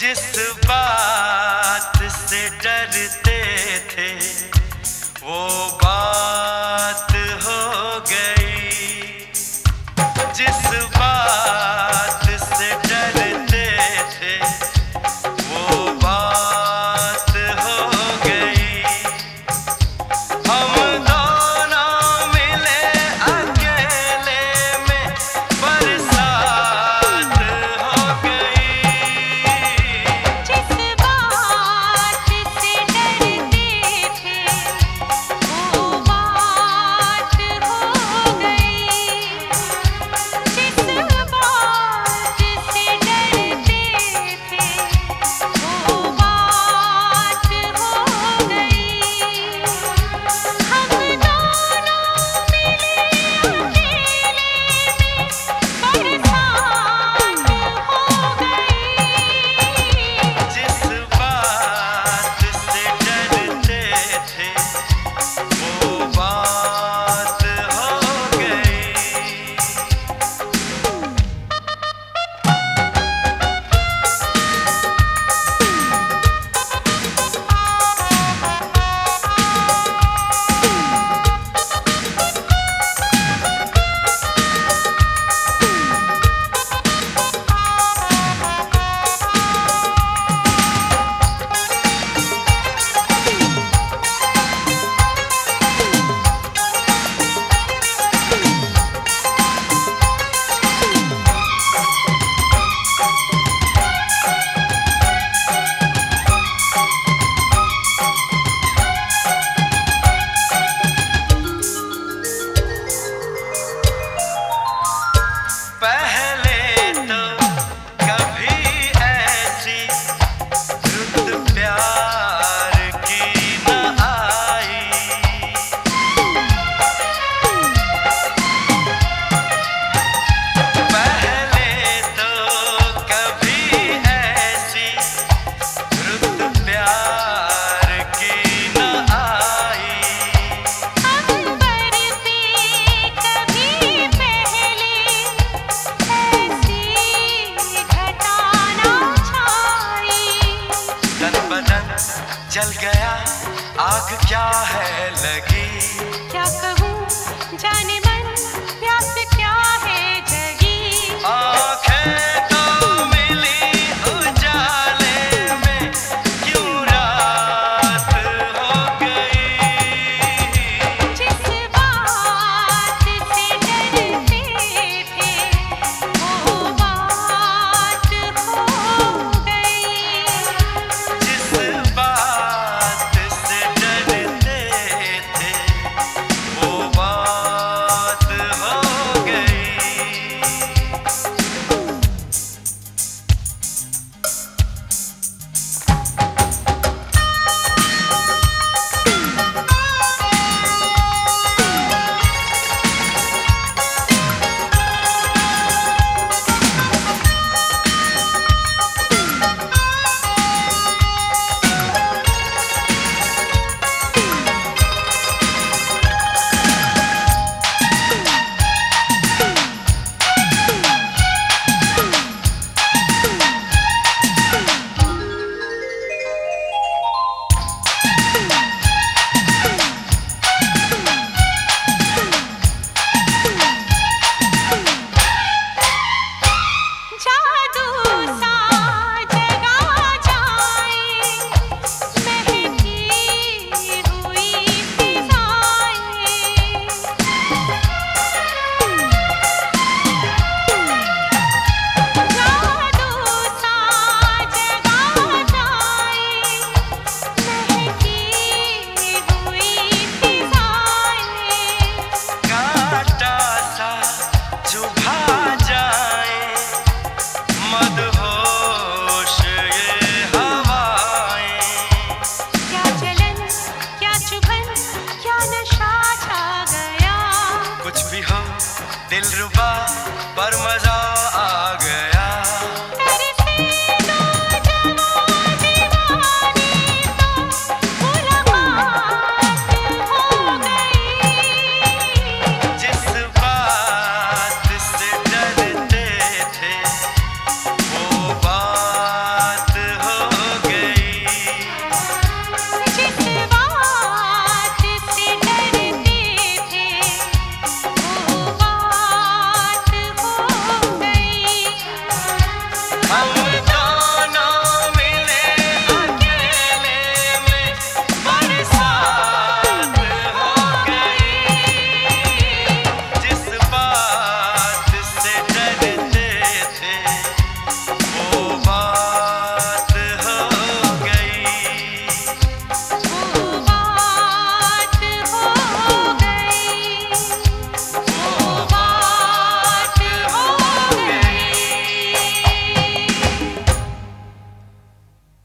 जिस बात से डरते थे वो बात हो गई। जिस बात से डरते थे वो बात हो गई। हम दोनों मिले अकेले में बरसात हो गई। जिस बात से डरते थे वो बात हो गई। जिस बात से डरते थे वो बात हो गई। हम दोनों मिले अकेले में बरसात हो गई। जिस बात से डरते थे वो बात हो गई। पहले तो कभी ऐसी रुत प्यार की न आई। पहले तो कभी ऐसी रुत प्यार की न आई। अंबर पे कभी पहले ऐसी घटा ना छाई। तन बदन जल गया आग क्या है लगी। क्या कहूँ जाने मन प्यास क्या है जगी। आँखें तो मिली उजाले में क्यों रात हो गई। जिस बात से डरते थे वो बात हो गई। जिस बात से डरते थे वो बात हो गई। जादू सा जगा जाए महकी हुई फिजाएं। जादू सा जगा जाए महकी हुई फिजाएं। कांटा सा चुभा जाए मदहोश ये हवाएं। क्या जलन क्या चुभन क्या नशा छा गया। कुछ भी हो दिलरुबा पर मजा